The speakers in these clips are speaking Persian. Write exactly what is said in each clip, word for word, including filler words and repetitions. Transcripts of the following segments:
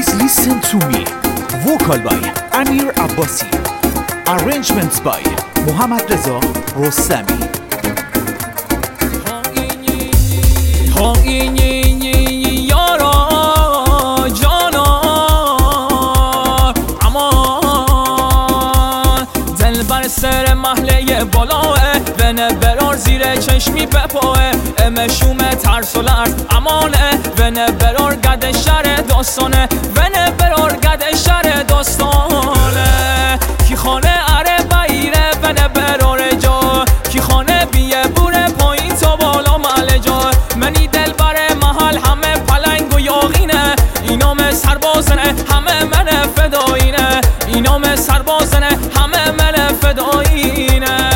Please listen to me. Vocal by Amir Abbasi. Arrangements by Muhammad Reza Rostami. سر محله بالاه ونه برار زیر چشمی بپاه امشوم ترس و لرز امانه ونه برار گد شر داستانه ونه برار گد شر داستانه کی خانه اره بایره ونه برار جا کی خانه بیه بوره پایین تا بالا محل جا منی دل بره محل همه پلنگ و یاغینه اینام سربازنه همه من فدایینه اینام سربازنه همه من فدایینه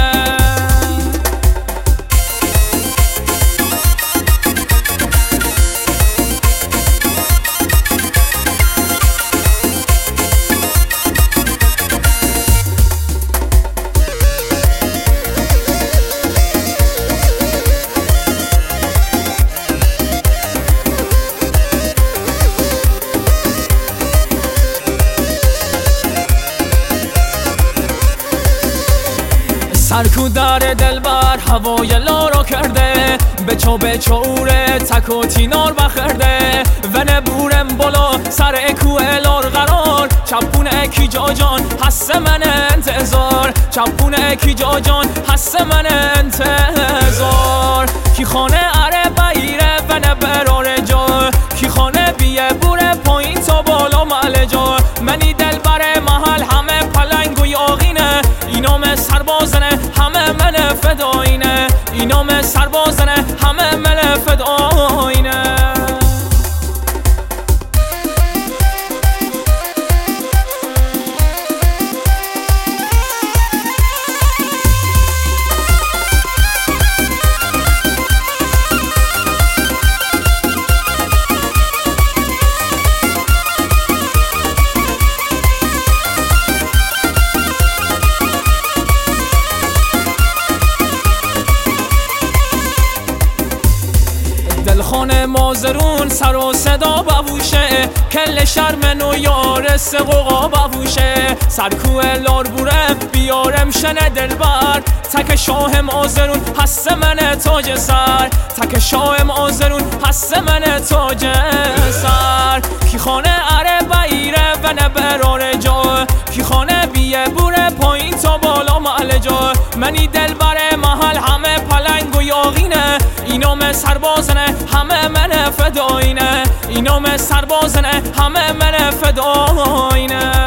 سرکو در دلبر هوای لارا کرده بچو بچو اوره تک و تینار بخرده و نبورم بالا سر کوه لار قرار چپونه کی جا جان حس من انتظار چپونه کی جا جان حس من انتظار کی خانه اره بایره و نبرار جا کی خانه بیه بوره پایین تا بالا محل جا منی دل بره محل همه پلنگ و یاغینه اینام سربازنه همه من فدایینه اینام سربازنه همه من فدایینه دلخانه مازرون سر و صدا بوشه کل شرمن و یار سقوقا بوشه سرکوه لار بوره بیارم شنه دلبر تک شاه مازرون هست من تاج سر تک شاه مازرون هست من تاج سر کی خانه اره بایره و نبرار جا کی خانه بیه بوره پایین تا بالا محل جا منی دلبر محل همه پلنگ و یاغینه اینام سربازنه همه من فدایینه اینام سربازنه همه من فدایینه